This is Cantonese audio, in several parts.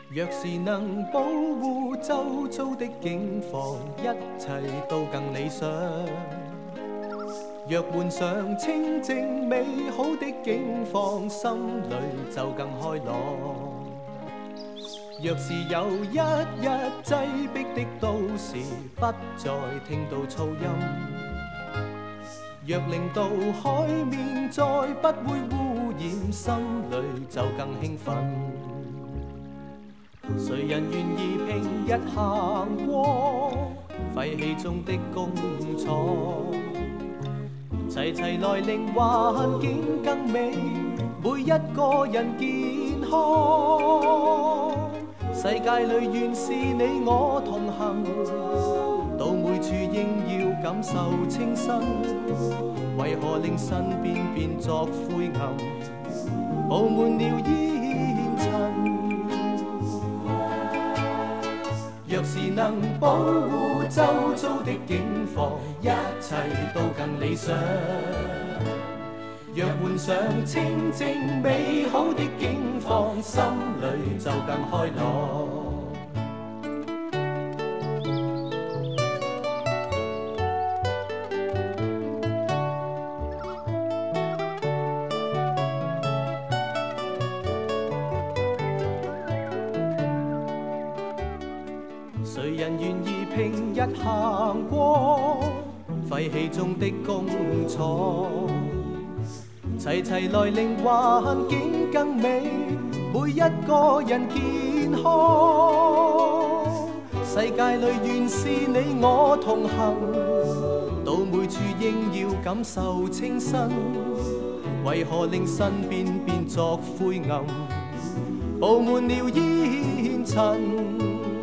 若是能保護周遭的景況，一切都更理想。若換上清靜美好的景況，心裏就更開朗。若是有一日擠迫的都市不再聽到噪音，若令到海面再不會污染，心裏就更興奮。誰人願意平日行過廢氣中的工廠？齊齊來令環境更美，每一個人健康。世界裏願是你我同行，到每處應要感受清新。為何令身邊變作灰暗，佈滿了煙塵？若是能保護周遭的景況，一切都更理想。若換上清靜美好的景況，心裏就更開朗。誰人願意平日行過廢氣中的工廠？齊齊來令環境更美，每一個人健康。世界裏願是你我同行，到每處應要感受清新。為何令身邊變作灰暗，佈滿了煙塵？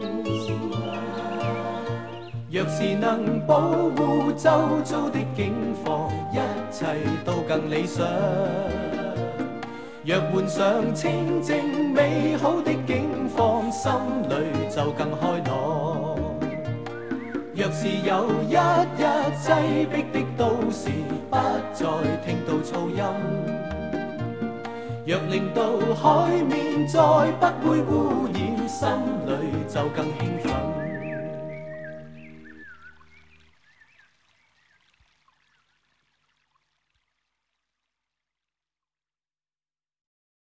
若是能保護周遭的景況，一切都更理想。若換上清靜美好的景況，心裏就更開朗。若是有一日擠迫的都市不再聽到噪音，若令到海面再不會污染，心裏就更興奮。